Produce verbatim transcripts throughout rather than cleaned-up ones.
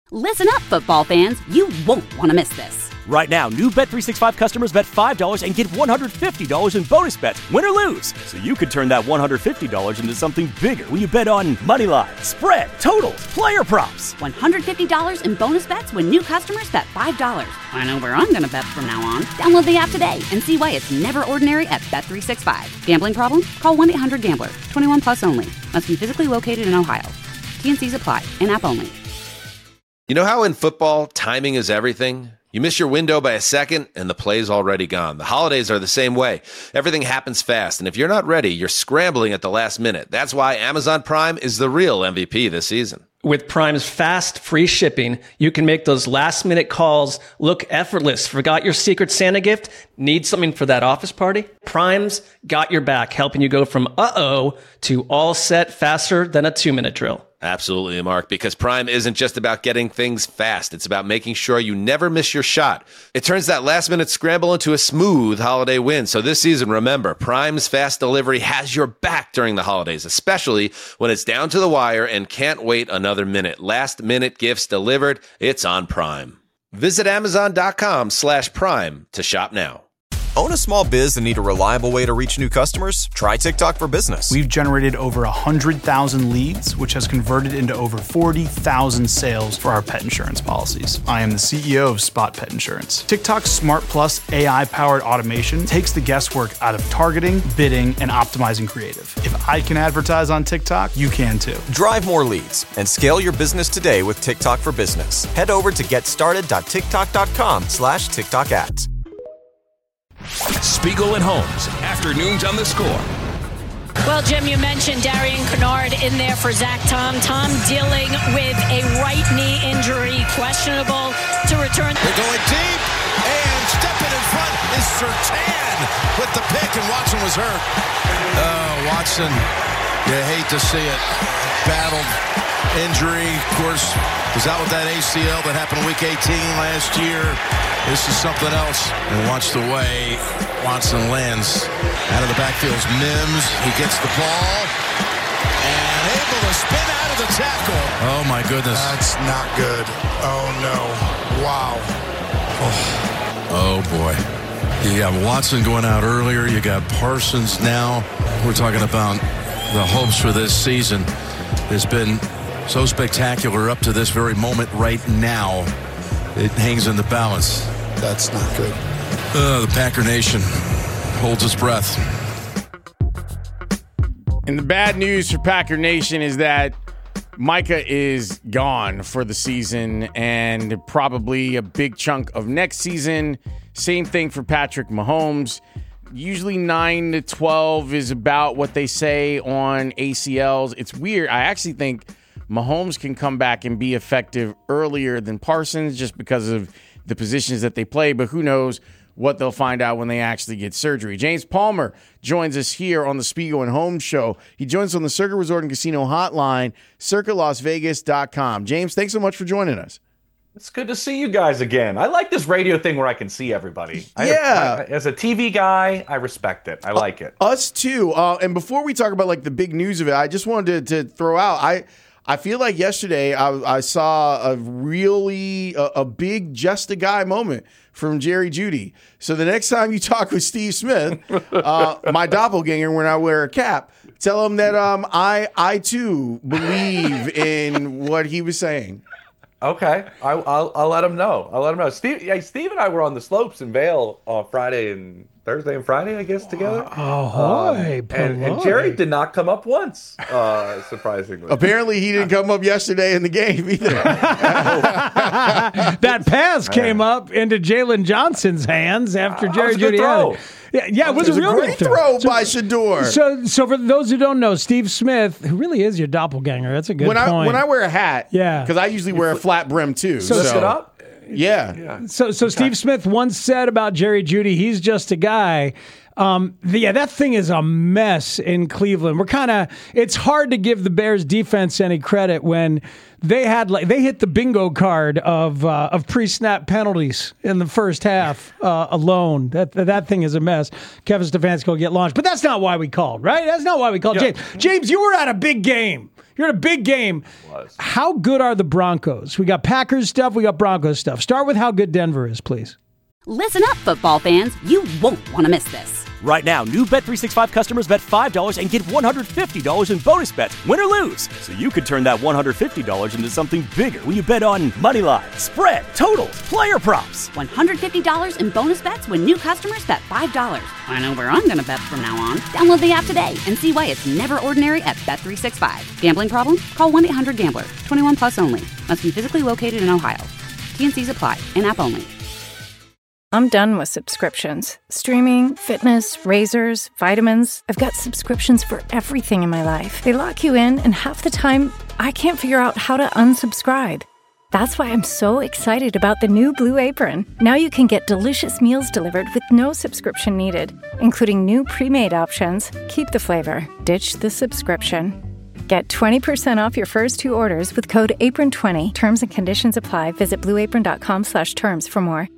Listen up, football fans. You won't want to miss this. Right now, new Bet three sixty-five customers bet five dollars and get one hundred fifty dollars in bonus bets, win or lose. So you could turn that one hundred fifty dollars into something bigger when you bet on money line, spread, totals, player props. one hundred fifty dollars in bonus bets when new customers bet five dollars. I know where I'm going to bet from now on. Download the app today and see why it's never ordinary at Bet three sixty-five. Gambling problem? Call one eight hundred gambler. twenty-one plus only. Must be physically located in Ohio. T N Cs apply. In-app only. You know how in football, timing is everything? You miss your window by a second, and the play's already gone. The holidays are the same way. Everything happens fast, and if you're not ready, you're scrambling at the last minute. That's why Amazon Prime is the real M V P this season. With Prime's fast, free shipping, you can make those last-minute calls look effortless. Forgot your Secret Santa gift? Need something for that office party? Prime's got your back, helping you go from uh-oh to all set faster than a two-minute drill. Absolutely, Mark, because Prime isn't just about getting things fast. It's about making sure you never miss your shot. It turns that last-minute scramble into a smooth holiday win. So this season, remember, Prime's fast delivery has your back during the holidays, especially when it's down to the wire and can't wait another minute. Last-minute gifts delivered, it's on Prime. Visit Amazon.com slash Prime to shop now. Own a small biz and need a reliable way to reach new customers? Try TikTok for Business. We've generated over one hundred thousand leads, which has converted into over forty thousand sales for our pet insurance policies. I am the C E O of Spot Pet Insurance. TikTok's Smart Plus A I-powered automation takes the guesswork out of targeting, bidding, and optimizing creative. If I can advertise on TikTok, you can too. Drive more leads and scale your business today with TikTok for Business. Head over to getstarted.tiktok.com slash TikTok ads. Spiegel and Holmes, afternoons on the Score. Well, Jim, you mentioned Darian Kennard in there for Zach Tom. Tom dealing with a right knee injury, questionable to return. They're going deep, and stepping in front is Surtain with the pick, and Watson was hurt. Oh, Watson, you hate to see it. Battled injury, of course, was out with that A C L that happened week eighteen last year. This is something else. And watch the way Watson lands out of the backfield. Mims, he gets the ball and able to spin out of the tackle. Oh, my goodness. That's not good. Oh, no. Wow. Oh, oh boy. You got Watson going out earlier. You got Parsons now. We're talking about the hopes for this season. It's been so spectacular up to this very moment right now. It hangs in the balance. That's not good. Uh, the Packer Nation holds its breath. And the bad news for Packer Nation is that Micah is gone for the season and probably a big chunk of next season. Same thing for Patrick Mahomes. Usually nine to twelve is about what they say on A C Ls. It's weird. I actually think Mahomes can come back and be effective earlier than Parsons just because of the positions that they play, but who knows what they'll find out when they actually get surgery. James Palmer joins us here on the Spiegel and Holmes show. He joins us on the Circa Resort and Casino hotline, circa las vegas dot com. James, thanks so much for joining us. It's good to see you guys again. I like this radio thing where I can see everybody. Yeah. I, I, as a T V guy, I respect it. I like it. Us too. Uh, and before we talk about like the big news of it, I just wanted to, to throw out, I I feel like yesterday I, I saw a really, a, a big just a guy moment from Jerry Jeudy. So the next time you talk with Steve Smith, uh, my doppelganger, when I wear a cap, tell him that um, I, I too believe in what he was saying. Okay, I, I'll I'll let him know. I'll let him know. Steve, yeah, Steve and I were on the slopes in Vail on Friday and Thursday and Friday, I guess, together. Oh, um, boy, and, and Jerry did not come up once, uh, surprisingly. Apparently, he didn't come up yesterday in the game either. That pass came up into Jalen Johnson's hands after Jerry Jeudy had it. Yeah, yeah, it was, was a real a great throw, throw so, by Shador. So, so for those who don't know, Steve Smith, who really is your doppelganger, that's a good when point. I, when I wear a hat, yeah, because I usually wear a flat brim too. So, So, Lift it up. yeah. Yeah. So, so Steve Smith once said about Jerry Jeudy, he's just a guy. Um, the, yeah, that thing is a mess in Cleveland. We're kind of, it's hard to give the Bears defense any credit when they had like they hit the bingo card of uh, of pre-snap penalties in the first half uh, alone. That that thing is a mess. Kevin Stefanski will get launched, but that's not why we called, right? That's not why we called. Yeah. James, James, you were at a big game. You're at a big game. How good are the Broncos? We got Packers stuff. We got Broncos stuff. Start with how good Denver is, please. Listen up, football fans. You won't want to miss this. Right now, new Bet three sixty-five customers bet five dollars and get one hundred fifty dollars in bonus bets, win or lose. So you could turn that one hundred fifty dollars into something bigger when you bet on money line, spread, totals, player props. one hundred fifty dollars in bonus bets when new customers bet five dollars. I know where I'm going to bet from now on. Download the app today and see why it's never ordinary at Bet three sixty-five. Gambling problem? Call one eight hundred gambler. twenty-one plus only. Must be physically located in Ohio. T and C's apply. In-app only. I'm done with subscriptions. Streaming, fitness, razors, vitamins. I've got subscriptions for everything in my life. They lock you in, and half the time, I can't figure out how to unsubscribe. That's why I'm so excited about the new Blue Apron. Now you can get delicious meals delivered with no subscription needed, including new pre-made options. Keep the flavor. Ditch the subscription. Get twenty percent off your first two orders with code apron twenty. Terms and conditions apply. Visit blueapron.com slash terms for more.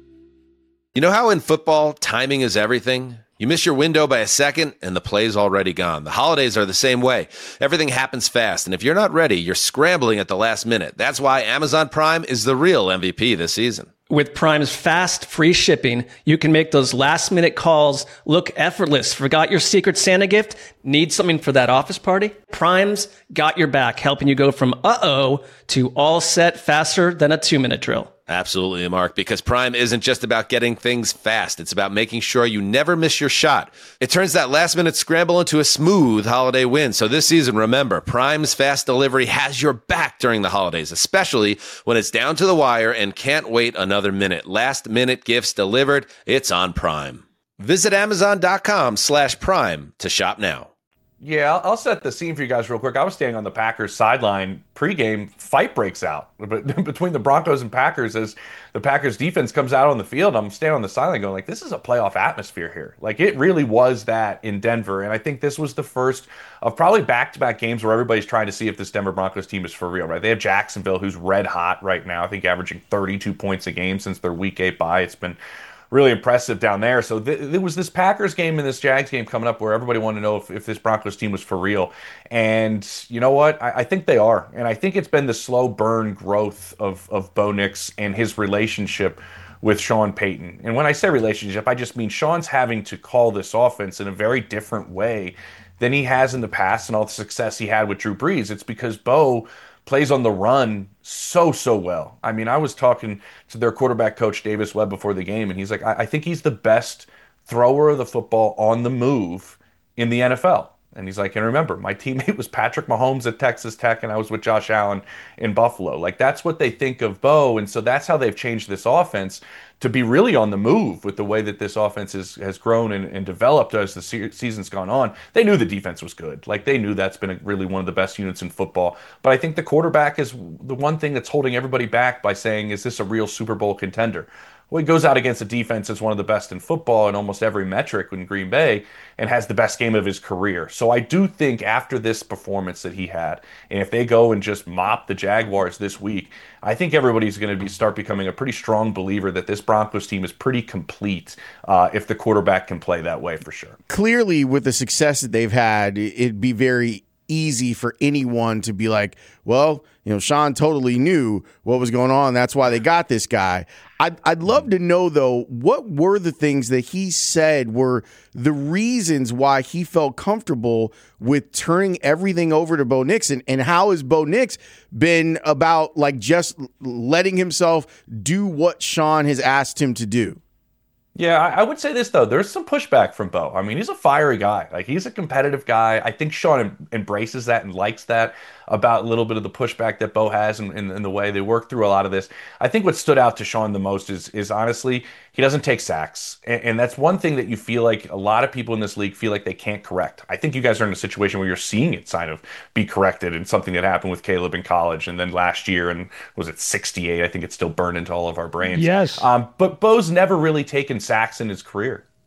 You know how in football, timing is everything? You miss your window by a second, and the play's already gone. The holidays are the same way. Everything happens fast, and if you're not ready, you're scrambling at the last minute. That's why Amazon Prime is the real M V P this season. With Prime's fast, free shipping, you can make those last-minute calls look effortless. Forgot your Secret Santa gift? Need something for that office party? Prime's got your back, helping you go from uh-oh to all set faster than a two-minute drill. Absolutely, Mark, because Prime isn't just about getting things fast. It's about making sure you never miss your shot. It turns that last-minute scramble into a smooth holiday win. So this season, remember, Prime's fast delivery has your back during the holidays, especially when it's down to the wire and can't wait another minute. Last-minute gifts delivered. It's on Prime. Visit Amazon.com slash Prime to shop now. Yeah, I'll, I'll set the scene for you guys real quick. I was standing on the Packers sideline pregame. Fight breaks out between the Broncos and Packers as the Packers defense comes out on the field. I'm standing on the sideline going like, this is a playoff atmosphere here. Like it really was that in Denver. And I think this was the first of probably back-to-back games where everybody's trying to see if this Denver Broncos team is for real, right? They have Jacksonville, who's red hot right now. I think averaging thirty-two points a game since their week eight bye. It's been really impressive down there. So th- there was this Packers game and this Jags game coming up where everybody wanted to know if, if this Broncos team was for real. And you know what? I, I think they are. And I think it's been the slow burn growth of, of Bo Nix and his relationship with Sean Payton. And when I say relationship, I just mean Sean's having to call this offense in a very different way than he has in the past and all the success he had with Drew Brees. It's because Bo plays on the run so, so well. I mean, I was talking to their quarterback coach, Davis Webb, before the game, and he's like, I, I think he's the best thrower of the football on the move in the N F L. And he's like, and remember, my teammate was Patrick Mahomes at Texas Tech, and I was with Josh Allen in Buffalo. Like, that's what they think of Bo, and so that's how they've changed this offense to be really on the move with the way that this offense is, has grown and, and developed as the se- season's gone on. They knew the defense was good. Like, they knew that's been a, really one of the best units in football. But I think the quarterback is the one thing that's holding everybody back by saying, is this a real Super Bowl contender? Well, he goes out against a defense that's one of the best in football in almost every metric in Green Bay and has the best game of his career. So I do think after this performance that he had, and if they go and just mop the Jaguars this week, I think everybody's going to be start becoming a pretty strong believer that this Broncos team is pretty complete uh, if the quarterback can play that way for sure. Clearly, with the success that they've had, it'd be very easy for anyone to be like, well, you know, Sean totally knew what was going on. That's why they got this guy. I'd, I'd love to know, though, what were the things that he said were the reasons why he felt comfortable with turning everything over to Bo Nix, and, and how has Bo Nix been about like just letting himself do what Sean has asked him to do? Yeah, I would say this, though. There's some pushback from Bo. I mean, he's a fiery guy. Like, he's a competitive guy. I think Sean em- embraces that and likes that about a little bit of the pushback that Bo has and in, in, in the way they work through a lot of this. I think what stood out to Sean the most is, is honestly, he doesn't take sacks. And, and that's one thing that you feel like a lot of people in this league feel like they can't correct. I think you guys are in a situation where you're seeing it kind of be corrected, and something that happened with Caleb in college and then last year, and was it sixty-eight? I think it's still burned into all of our brains. Yes. Um, but Bo's never really taken sacks in his career.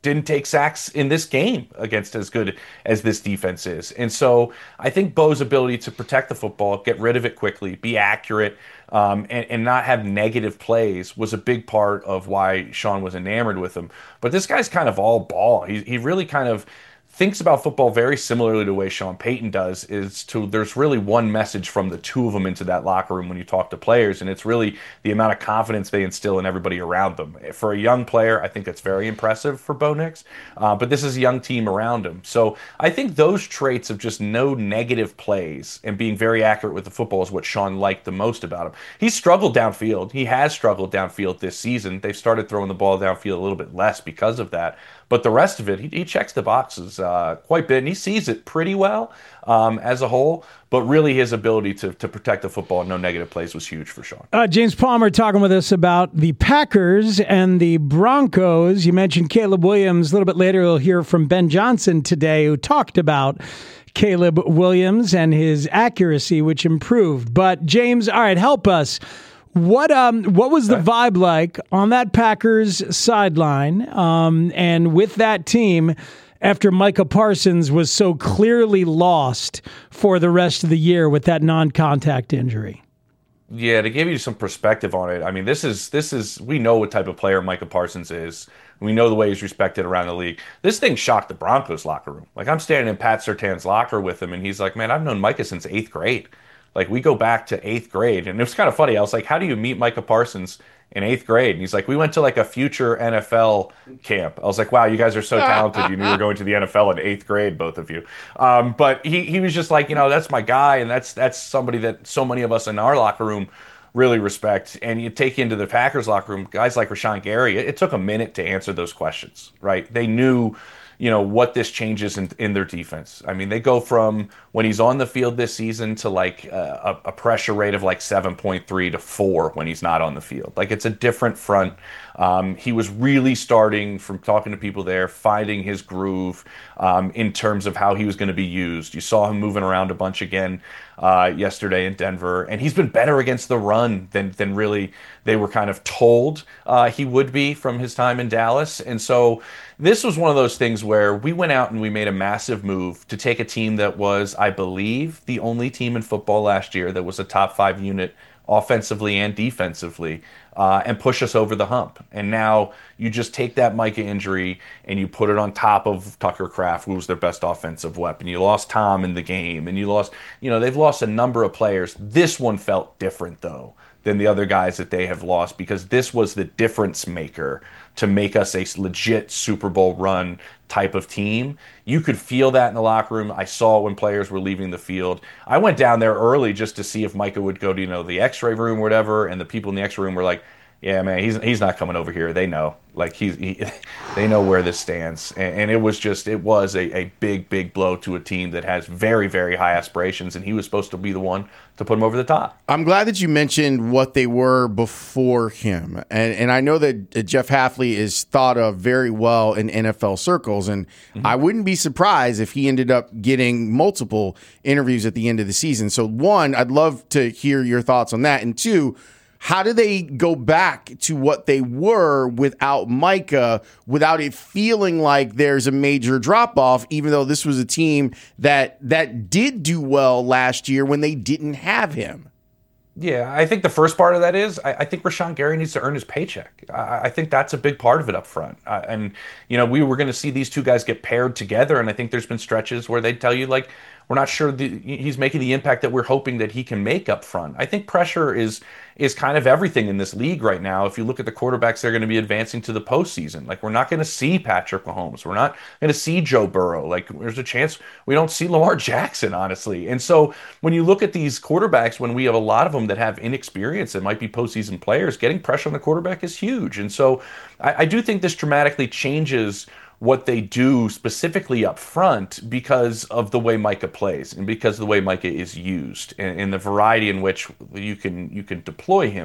didn't take sacks in this game against as good as this defense is. And so I think Bo's ability to protect the football, get rid of it quickly, be accurate, um, and, and not have negative plays was a big part of why Sean was enamored with him. But this guy's kind of all ball. He, he really kind of thinks about football very similarly to the way Sean Payton does, is to there's really one message from the two of them into that locker room when you talk to players, and it's really the amount of confidence they instill in everybody around them. For a young player, I think that's very impressive for Bo Nix, uh, but this is a young team around him. So I think those traits of just no negative plays and being very accurate with the football is what Sean liked the most about him. He's struggled downfield. He has struggled downfield this season. They've started throwing the ball downfield a little bit less because of that. But the rest of it, he, he checks the boxes uh, quite a bit, and he sees it pretty well um, as a whole. But really, his ability to to protect the football and no negative plays was huge for Sean. Uh, James Palmer talking with us about the Packers and the Broncos. You mentioned Caleb Williams. A little bit later, we'll hear from Ben Johnson today, who talked about Caleb Williams and his accuracy, which improved. But James, all right, help us. What um what was the vibe like on that Packers sideline um, and with that team after Micah Parsons was so clearly lost for the rest of the year with that non-contact injury? Yeah, to give you some perspective on it, I mean, this is this is we know what type of player Micah Parsons is. We know the way he's respected around the league. This thing shocked the Broncos locker room. Like, I'm standing in Pat Surtain's locker with him, and he's like, "Man, I've known Micah since eighth grade." Like, we go back to eighth grade. And it was kind of funny. I was like, how do you meet Micah Parsons in eighth grade? And he's like, we went to like a future N F L camp. I was like, wow, you guys are so talented. You knew you were going to the N F L in eighth grade, both of you. Um, but he he was just like, you know, that's my guy. And that's that's somebody that so many of us in our locker room really respect. And you take you into the Packers locker room, guys like Rashawn Gary, it, it took a minute to answer those questions, right? They knew, you know, what this changes in, in their defense. I mean, they go from when he's on the field this season to like a, a pressure rate of like seven point three to four when he's not on the field. Like, it's a different front. Um, he was really starting, from talking to people there, finding his groove um, in terms of how he was going to be used. You saw him moving around a bunch again uh, yesterday in Denver, and he's been better against the run than than really they were kind of told uh, he would be from his time in Dallas. And so this was one of those things where we went out and we made a massive move to take a team that was, I believe, the only team in football last year that was a top five unit offensively and defensively, uh, and push us over the hump. And now you just take that Micah injury and you put it on top of Tucker Kraft, who was their best offensive weapon. You lost Tom in the game, and you lost, you know, they've lost a number of players. This one felt different, though, than the other guys that they have lost, because this was the difference maker to make us a legit Super Bowl run type of team. You could feel that in the locker room. I saw when players were leaving the field. I went down there early just to see if Micah would go to, you know, the x-ray room or whatever, and the people in the x-ray room were like, yeah, man, he's he's not coming over here. They know. Like, he's, he, they know where this stands. And, and it was just, it was a, a big, big blow to a team that has very, very high aspirations, and he was supposed to be the one to put him over the top. I'm glad that you mentioned what they were before him. And and I know that Jeff Hafley is thought of very well in N F L circles, and mm-hmm. I wouldn't be surprised if he ended up getting multiple interviews at the end of the season. So, one, I'd love to hear your thoughts on that. And two, how do they go back to what they were without Micah, without it feeling like there's a major drop-off, even though this was a team that that did do well last year when they didn't have him? Yeah, I think the first part of that is I, I think Rashawn Gary needs to earn his paycheck. I, I think that's a big part of it up front. Uh, and, you know, we were going to see these two guys get paired together, and I think there's been stretches where they'd tell you, like, we're not sure the, he's making the impact that we're hoping that he can make up front. I think pressure is is kind of everything in this league right now. If you look at the quarterbacks, they're going to be advancing to the postseason. Like, we're not going to see Patrick Mahomes. We're not going to see Joe Burrow. Like, there's a chance we don't see Lamar Jackson, honestly. And so when you look at these quarterbacks, when we have a lot of them that have inexperience that might be postseason players, getting pressure on the quarterback is huge. And so I, I do think this dramatically changes what they do specifically up front because of the way Micah plays and because of the way Micah is used and, and the variety in which you can you can deploy him.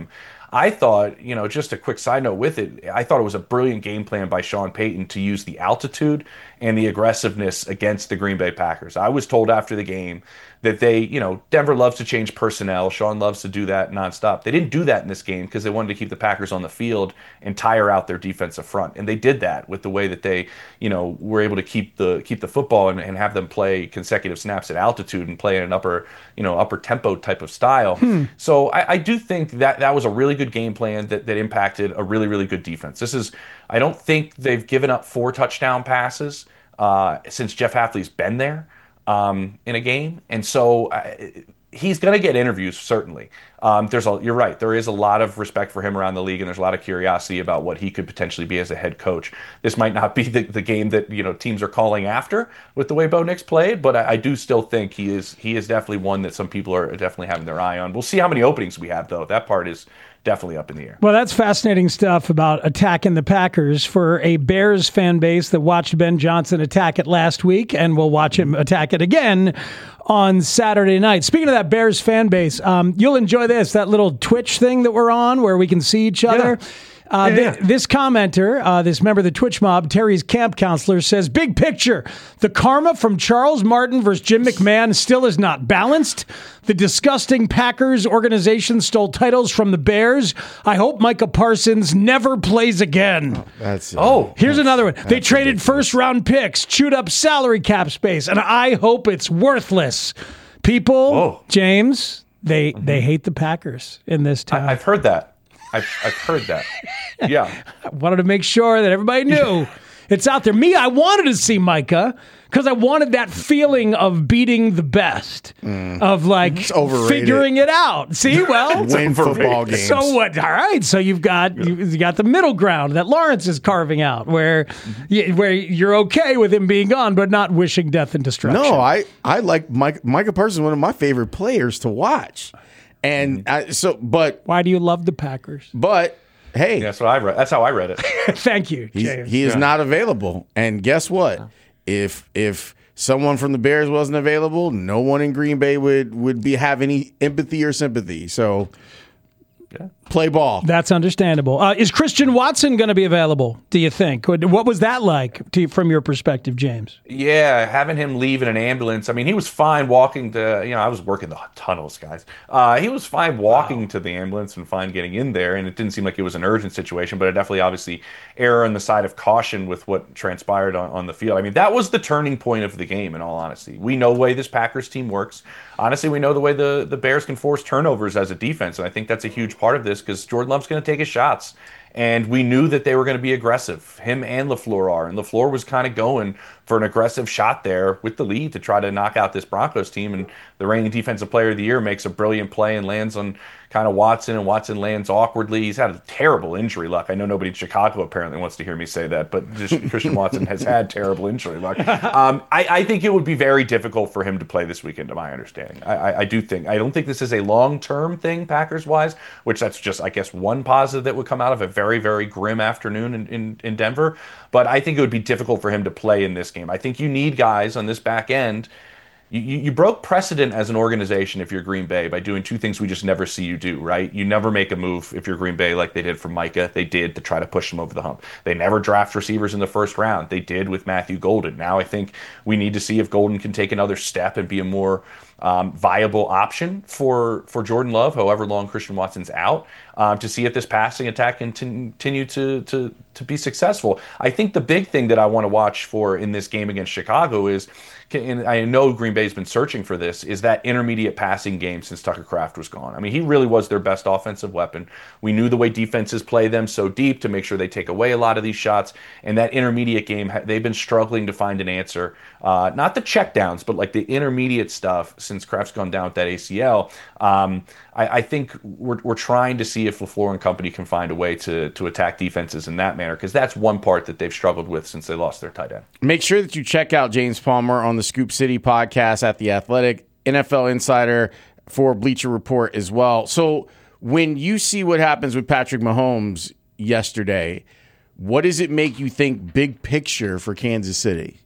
I thought, you know, just a quick side note with it, I thought it was a brilliant game plan by Sean Payton to use the altitude and the aggressiveness against the Green Bay Packers. I was told after the game that they, you know, Denver loves to change personnel. Sean loves to do that nonstop. They didn't do that in this game because they wanted to keep the Packers on the field and tire out their defensive front. And they did that with the way that they, you know, were able to keep the keep the football and, and have them play consecutive snaps at altitude and play in an upper, you know, upper tempo type of style. Hmm. So I, I do think that that was a really good game plan that, that impacted a really, really good defense. This is, I don't think they've given up four touchdown passes uh, since Jeff Hafley's been there. Um, in a game, and so uh, he's going to get interviews certainly. Um, there's a, you're right. There is a lot of respect for him around the league, and there's a lot of curiosity about what he could potentially be as a head coach. This might not be the, the game that you know teams are calling after with the way Bo Nix played, but I, I do still think he is he is definitely one that some people are definitely having their eye on. We'll see how many openings we have though. That part is definitely up in the air. Well, that's fascinating stuff about attacking the Packers for a Bears fan base that watched Ben Johnson attack it last week and will watch him attack it again on Saturday night. Speaking of that Bears fan base, um, you'll enjoy this, that little Twitch thing that we're on where we can see each other. Yeah. Uh, yeah, yeah. Th- this commenter, uh, this member of the Twitch mob, Terry's camp counselor, says, big picture, the karma from Charles Martin versus Jim McMahon still is not balanced. The disgusting Packers organization stole titles from the Bears. I hope Micah Parsons never plays again. Oh, that's uh, oh here's that's, another one. They traded first-round picks, chewed up salary cap space, and I hope it's worthless. People, Whoa. James, they mm-hmm. they hate the Packers in this town. I, I've heard that. I've, I've heard that. Yeah. I wanted to make sure that everybody knew it's out there. Me, I wanted to see Micah because I wanted that feeling of beating the best, mm. of like figuring it out. See, well, win football games. So what? All right. So you've got you, you got the middle ground that Lawrence is carving out, where you, where you're okay with him being gone, but not wishing death and destruction. No, I I like Mike, Micah Parsons, one of my favorite players to watch. And I, so, but why do you love the Packers? But hey, that's what I read. That's how I read it. Thank you, James. He is yeah. not available. And guess what? If if someone from the Bears wasn't available, no one in Green Bay would would be have any empathy or sympathy. So. Yeah. Play ball. That's understandable. Uh, is Christian Watson going to be available, do you think? What was that like to, from your perspective, James? Yeah, having him leave in an ambulance. I mean, he was fine walking to, you know, I was working the tunnels, guys. Uh, he was fine walking wow. to the ambulance and fine getting in there, and it didn't seem like it was an urgent situation, but it definitely obviously err on the side of caution with what transpired on, on the field. I mean, that was the turning point of the game, in all honesty. We know the way this Packers team works. Honestly, we know the way the, the Bears can force turnovers as a defense, and I think that's a huge part of this because Jordan Love's going to take his shots. And we knew that they were going to be aggressive. Him and LaFleur are. And LaFleur was kind of going for an aggressive shot there with the lead to try to knock out this Broncos team. And the reigning defensive player of the year makes a brilliant play and lands on kind of Watson, and Watson lands awkwardly. He's had a terrible injury luck. I know nobody in Chicago apparently wants to hear me say that, but Christian Watson has had terrible injury luck. Um, I, I think it would be very difficult for him to play this weekend, to my understanding. I, I, I do think. I don't think this is a long-term thing, Packers-wise, which that's just, I guess, one positive that would come out of a very, very grim afternoon in, in, in Denver. But I think it would be difficult for him to play in this game. I think you need guys on this back end. You, you broke precedent as an organization if you're Green Bay by doing two things we just never see you do, right? You never make a move if you're Green Bay like they did for Micah. They did to try to push him over the hump. They never draft receivers in the first round. They did with Matthew Golden. Now I think we need to see if Golden can take another step and be a more um, viable option for, for Jordan Love, however long Christian Watson's out, um, to see if this passing attack can continue to, to, to be successful. I think the big thing that I want to watch for in this game against Chicago is, and I know Green Bay's been searching for this, is that intermediate passing game since Tucker Kraft was gone. I mean, he really was their best offensive weapon. We knew the way defenses play them so deep to make sure they take away a lot of these shots. And that intermediate game, they've been struggling to find an answer. Uh, not the checkdowns, but like the intermediate stuff since Kraft's gone down with that A C L. Um, I, I think we're, we're trying to see if LaFleur and company can find a way to, to attack defenses in that manner, because that's one part that they've struggled with since they lost their tight end. Make sure that you check out James Palmer on the Scoop City podcast at The Athletic, N F L Insider for Bleacher Report as well. So when you see what happens with Patrick Mahomes yesterday, what does it make you think big picture for Kansas City?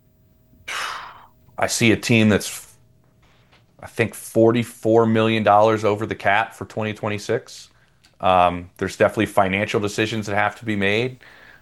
I see a team that's, I think, forty-four million dollars over the cap for twenty twenty-six. Um, there's definitely financial decisions that have to be made.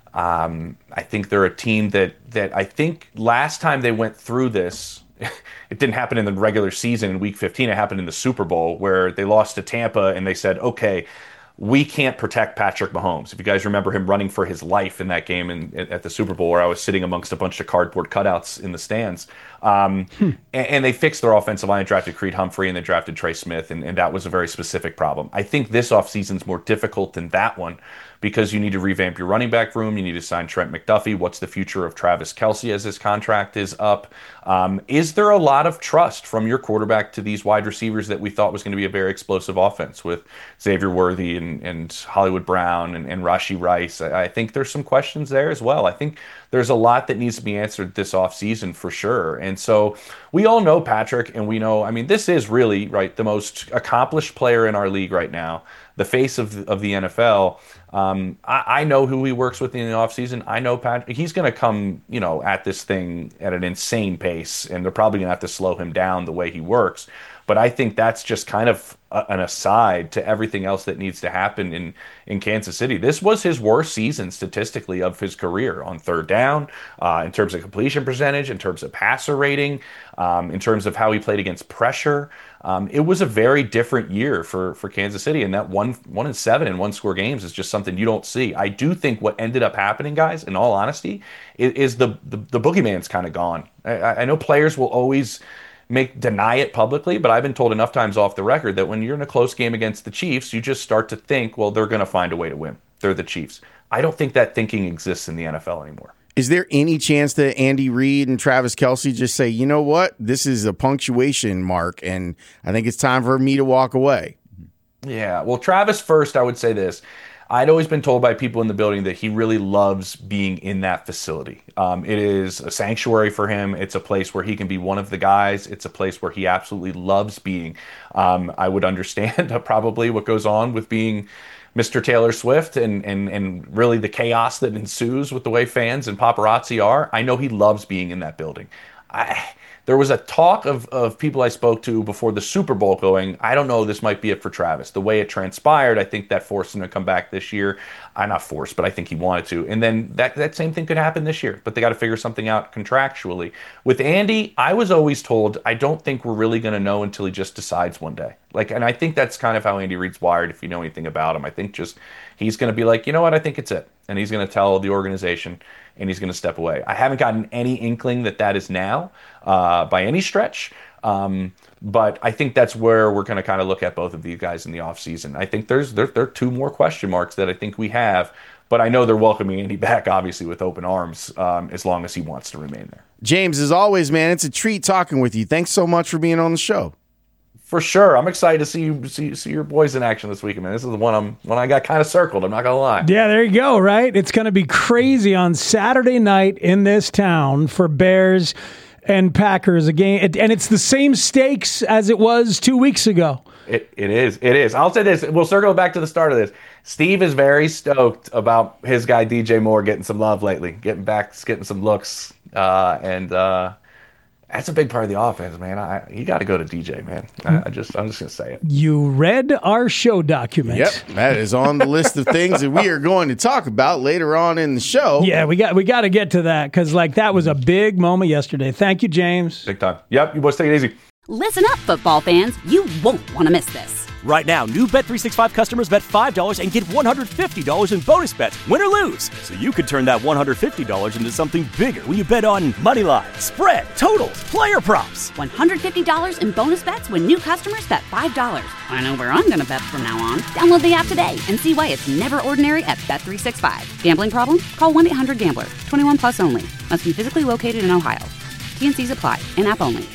Um, I think they're a team that that I think last time they went through this, it didn't happen in the regular season in week fifteen. It happened in the Super Bowl where they lost to Tampa and they said, okay, we can't protect Patrick Mahomes. If you guys remember him running for his life in that game in, at the Super Bowl where I was sitting amongst a bunch of cardboard cutouts in the stands. Um, hmm. and, and they fixed their offensive line, drafted Creed Humphrey, and they drafted Trey Smith, and, and that was a very specific problem. I think this offseason's more difficult than that one because you need to revamp your running back room. You need to sign Trent McDuffie. What's the future of Travis Kelce as his contract is up? Um, is there a lot of trust from your quarterback to these wide receivers that we thought was going to be a very explosive offense with Xavier Worthy and, and Hollywood Brown and, and Rashee Rice? I, I think there's some questions there as well. I think there's a lot that needs to be answered this offseason for sure. And so we all know Patrick, and we know, I mean, this is really, right, the most accomplished player in our league right now, the face of, of the N F L. Um, I, I know who he works with in the offseason. I know Patrick. He's going to come, you know, at this thing at an insane pace, and they're probably going to have to slow him down the way he works. But I think that's just kind of a, an aside to everything else that needs to happen in, in Kansas City. This was his worst season statistically of his career on third down, uh, in terms of completion percentage, in terms of passer rating, um, in terms of how he played against pressure. Um, it was a very different year for, for Kansas City, and that one one and seven in one score games is just something you don't see. I do think what ended up happening, guys, in all honesty, is, is the, the the boogeyman's kind of gone. I, I know players will always make deny it publicly, but I've been told enough times off the record that when you're in a close game against the Chiefs, you just start to think, well, they're going to find a way to win. They're the Chiefs. I don't think that thinking exists in the N F L anymore. Is there any chance that Andy Reid and Travis Kelce just say, you know what, this is a punctuation mark, and I think it's time for me to walk away? Yeah, well, Travis first, I would say this. I'd always been told by people in the building that he really loves being in that facility. Um, it is a sanctuary for him. It's a place where he can be one of the guys. It's a place where he absolutely loves being. Um, I would understand probably what goes on with being Mister Taylor Swift and, and, and really the chaos that ensues with the way fans and paparazzi are. I know he loves being in that building. I... There was a talk of, of people I spoke to before the Super Bowl going, I don't know, this might be it for Travis. The way it transpired, I think that forced him to come back this year. I'm not forced, but I think he wanted to. And then that, that same thing could happen this year, but they got to figure something out contractually. With Andy, I was always told, I don't think we're really going to know until he just decides one day. Like, and I think that's kind of how Andy Reid's wired, if you know anything about him. I think just he's going to be like, you know what, I think it's it. And he's going to tell the organization, and he's going to step away. I haven't gotten any inkling that that is now uh, by any stretch. Um, but I think that's where we're going to kind of look at both of these guys in the offseason. I think there's there, there are two more question marks that I think we have. But I know they're welcoming Andy back, obviously, with open arms, um, as long as he wants to remain there. James, as always, man, it's a treat talking with you. Thanks so much for being on the show. For sure. I'm excited to see you see, see your boys in action this weekend, man. This is the one I'm one I got kind of circled, I'm not gonna lie. Yeah, there you go, right? It's gonna be crazy on Saturday night in this town for Bears and Packers, a game, and it's the same stakes as it was two weeks ago. It it is. It is. I'll say this. We'll circle back to the start of this. Steve is very stoked about his guy D J Moore getting some love lately, getting back, getting some looks, uh, and uh, that's a big part of the offense, man. I, you got to go to D J, man. I, I just, I'm just gonna say it. You read our show document. Yep, that is on the list of things that we are going to talk about later on in the show. Yeah, we got we got to get to that because like that was a big moment yesterday. Thank you, James. Big time. Yep, you boys take it easy. Listen up, football fans. You won't want to miss this. Right now, new Bet three sixty-five customers bet five dollars and get one hundred fifty dollars in bonus bets, win or lose. So you could turn that one hundred fifty dollars into something bigger when you bet on money line, spread, totals, player props. one hundred fifty dollars in bonus bets when new customers bet five dollars. I know where I'm going to bet from now on. Download the app today and see why it's never ordinary at Bet three sixty-five. Gambling problem? Call one eight hundred gambler. twenty-one plus only. Must be physically located in Ohio. T and C's apply. In-app only.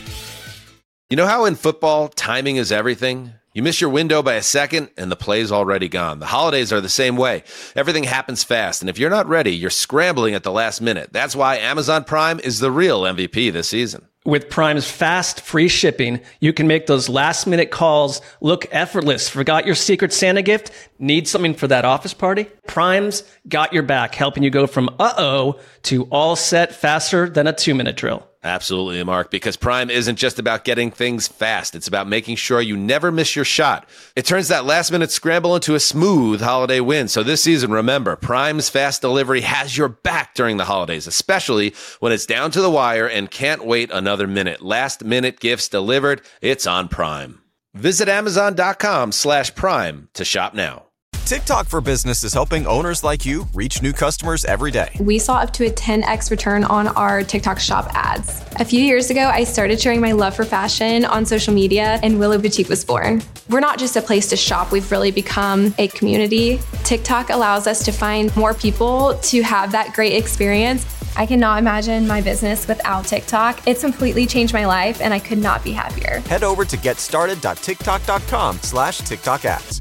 You know how in football, timing is everything? You miss your window by a second, and the play's already gone. The holidays are the same way. Everything happens fast, and if you're not ready, you're scrambling at the last minute. That's why Amazon Prime is the real M V P this season. With Prime's fast, free shipping, you can make those last-minute calls look effortless. Forgot your Secret Santa gift? Need something for that office party? Prime's got your back, helping you go from uh-oh to all set faster than a two-minute drill. Absolutely, Mark, because Prime isn't just about getting things fast. It's about making sure you never miss your shot. It turns that last-minute scramble into a smooth holiday win. So this season, remember, Prime's fast delivery has your back during the holidays, especially when it's down to the wire and can't wait another minute. Last-minute gifts delivered. It's on Prime. Visit Amazon.com slash Prime to shop now. TikTok for Business is helping owners like you reach new customers every day. We saw up to a ten x return on our TikTok shop ads. A few years ago, I started sharing my love for fashion on social media, and Willow Boutique was born. We're not just a place to shop, we've really become a community. TikTok allows us to find more people to have that great experience. I cannot imagine my business without TikTok. It's completely changed my life, and I could not be happier. Head over to getstarted.tiktok.com slash TikTok ads.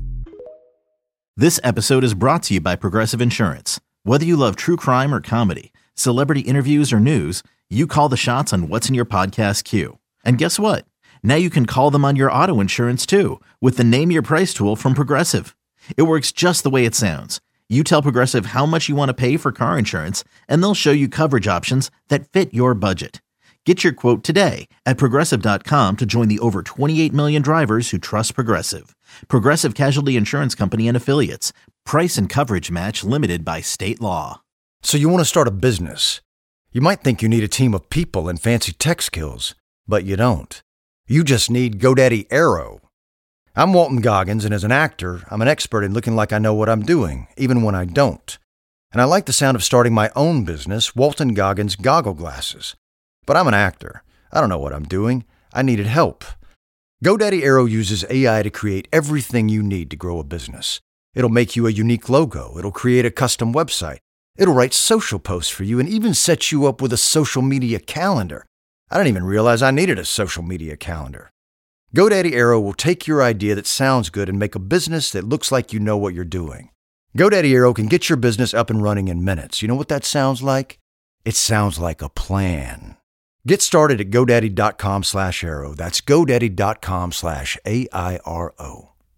This episode is brought to you by Progressive Insurance. Whether you love true crime or comedy, celebrity interviews or news, you call the shots on what's in your podcast queue. And guess what? Now you can call them on your auto insurance too with the Name Your Price tool from Progressive. It works just the way it sounds. You tell Progressive how much you want to pay for car insurance, and they'll show you coverage options that fit your budget. Get your quote today at Progressive dot com to join the over twenty-eight million drivers who trust Progressive. Progressive Casualty Insurance Company and Affiliates. Price and coverage match limited by state law. So you want to start a business. You might think you need a team of people and fancy tech skills, but you don't. You just need GoDaddy Aero. I'm Walton Goggins, and as an actor, I'm an expert in looking like I know what I'm doing, even when I don't. And I like the sound of starting my own business, Walton Goggins Goggle Glasses. But I'm an actor. I don't know what I'm doing. I needed help. GoDaddy Aero uses A I to create everything you need to grow a business. It'll make you a unique logo. It'll create a custom website. It'll write social posts for you and even set you up with a social media calendar. I didn't even realize I needed a social media calendar. GoDaddy Aero will take your idea that sounds good and make a business that looks like you know what you're doing. GoDaddy Aero can get your business up and running in minutes. You know what that sounds like? It sounds like a plan. Get started at GoDaddy.com slash Aero. That's GoDaddy.com slash A I R O.